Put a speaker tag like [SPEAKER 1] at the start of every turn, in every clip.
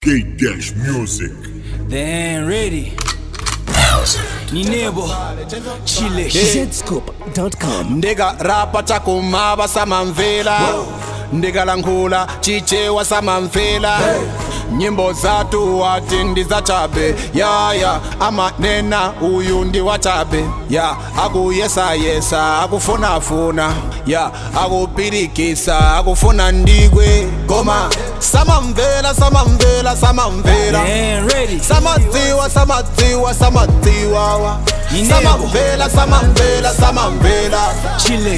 [SPEAKER 1] K-Music.
[SPEAKER 2] They ain't ready. Ni nebo chile
[SPEAKER 3] Zscoop.com.
[SPEAKER 4] Ndega rapa chakumaba samamvela Ndega langula chichewa samamvela Nyimbo zatu wati ndiza chabe ya amanena uyu ndi wachabe ya akuyesa yesa akufuna ya akupirikisa akufuna ndigwe goma samamvela
[SPEAKER 2] They ain't ready.
[SPEAKER 4] samatiwa
[SPEAKER 2] Chile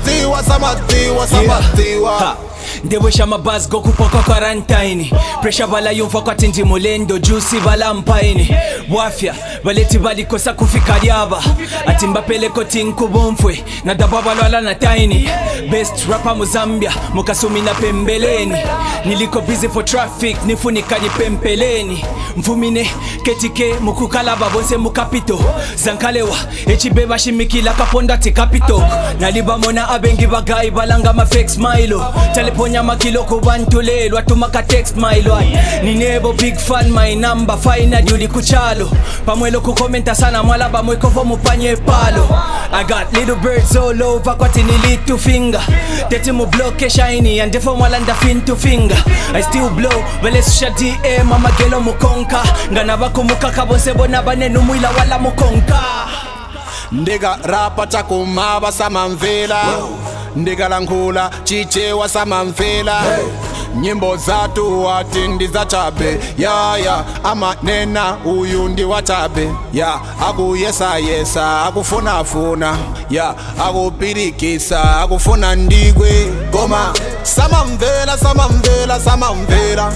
[SPEAKER 4] samatiwa
[SPEAKER 2] ndewesha mabaz gokupoka quarantine pressure bala yumva kwati ndi mulendo juicy bala mpaini wafya baleti balikosa kufika lyaba ati mbapeleko tinkubomfwe na dababa lwala na tiny best rapper mu Zambia mukasumi na pembeleni niliko busy for traffic nifunika pempeleni mfumine ketike mukukalaba bonse mukapito zankalewa echibeba shimikila kaponda ti kapito nalibamona abengi bagayi balanga ma fake smile teleponya makilo kubantulelo atumaka text my lord ninebo big fan my number fine juli kuchalo pamwelo kukomenta sana mwalaba mwekofo mupanye palo I got little birds all over kwati ni little finger teti mu block shiny and defo mwalanda fin to finger I still blow velesusha DM mama gelo mukonka ngana bako mukaka bonse bona banenu mwila wala mukonka
[SPEAKER 4] Ndega rapa chakumaba samamvela Ndega langula chichewa samamvela Nyimbo zatu wati ndiza chabe ya amanena uyu ndi wachabe ya akuyesa yesa akufuna ya akupirikisa akufuna ndigwe goma samamvela samamvela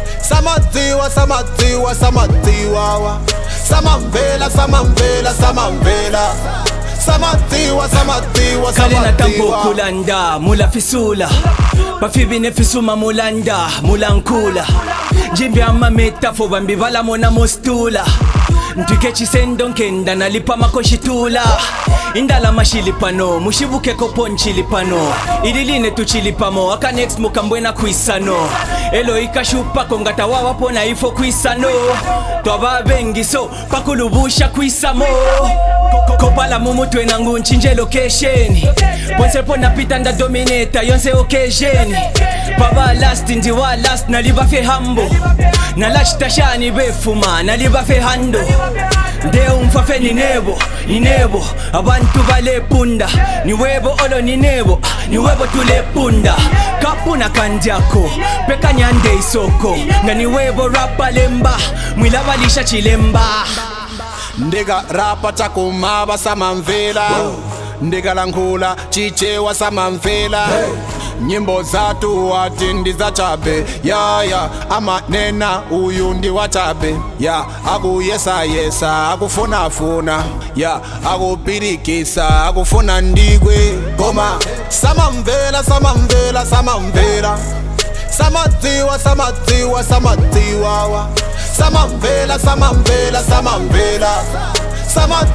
[SPEAKER 2] kalena tambo kulanda mula fisula bafibine fisuma mulanda mulankula njimbi ama metafo bambi bala mona mostula ntwike chisendo nkenda nalipa makoshitula indala mashilipano mushibuke kopo nchilipano ililine tuchilipamo aka next mukambwena kwisano elo ikashupa kongata wawapo na ifo kwisano twaba bengi so pakulubusha kwisamo kopala mumutwe nangu nchinje location ponse pona pita nda dominata yonse occasion baba last ndi wa last naliba fe hambo na last tashani befuma naliba fe hando ndeo umfafe ninebo abantu bale punda niwebo olo ninebo tule punda kapuna kandiako peka nyande isoko nga niwebo rapa lemba mwilabalisha chilemba
[SPEAKER 4] Ndega rapa chakumaba samamvela Ndega langula chichewa samamvela Nyimbo zatu wati ndiza chabe ya amanena uyu ndi wachabe ya akuyesa yesa akufuna ya akupirikisa akufuna ndigwe goma samamvela samatiwa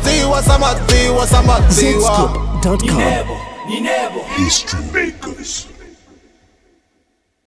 [SPEAKER 3] Zscoop.com.
[SPEAKER 2] ninebo
[SPEAKER 1] History makers.